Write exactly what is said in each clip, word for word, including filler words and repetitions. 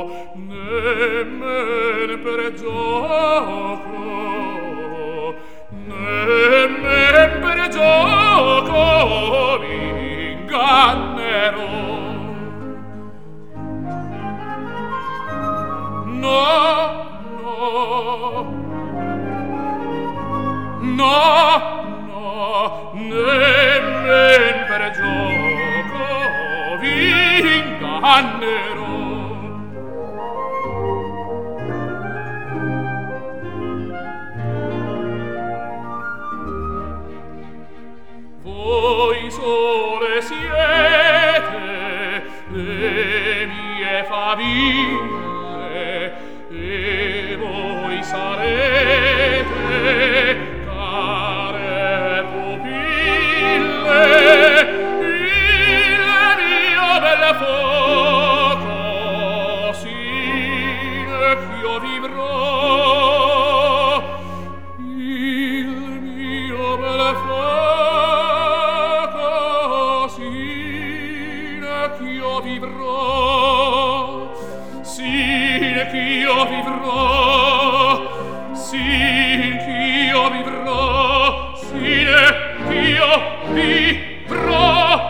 nemmeno per gioco, nemmeno per gioco vi ingannerò. No, no, no, no, nemmeno per gioco vi ingannerò. Voi sole siete le mie faville, e voi sarete care pupille, il mio bel fuoco sin ch'io vivrò, il mio bel fuoco sin ch'io vivrò, sin ch'io vivrò, sin ch'io vivrò, sin ch'io vivrò.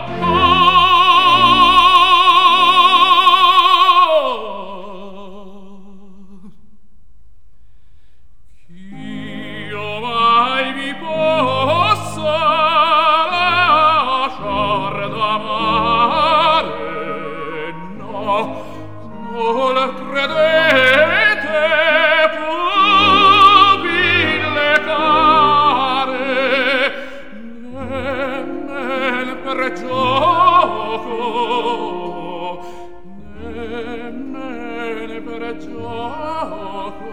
Ch'io mai vi possa lasciar d'amare, no, non credete, pupille care, nemmen per gioco, nemmen per gioco,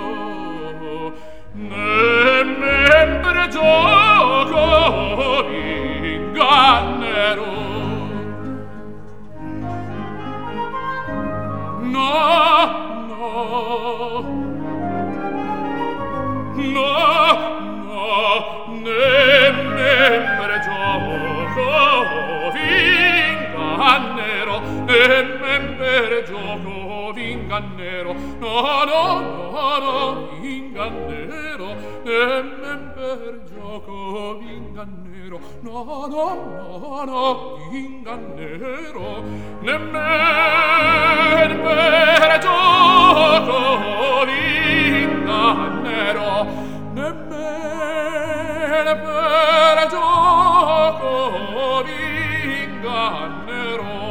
nemmen per gioco vi ingannerò. No, no, no, no, nemmeno per gioco vi ingannerò, nemmeno per gioco vi ingannerò, no, no, no, no, ingannerò, nemmeno per gioco vi ingannerò, no, no, no, no, ingannerò, nemmeno per gioco vi ingannerò, nemmeno per gioco vi ingannerò.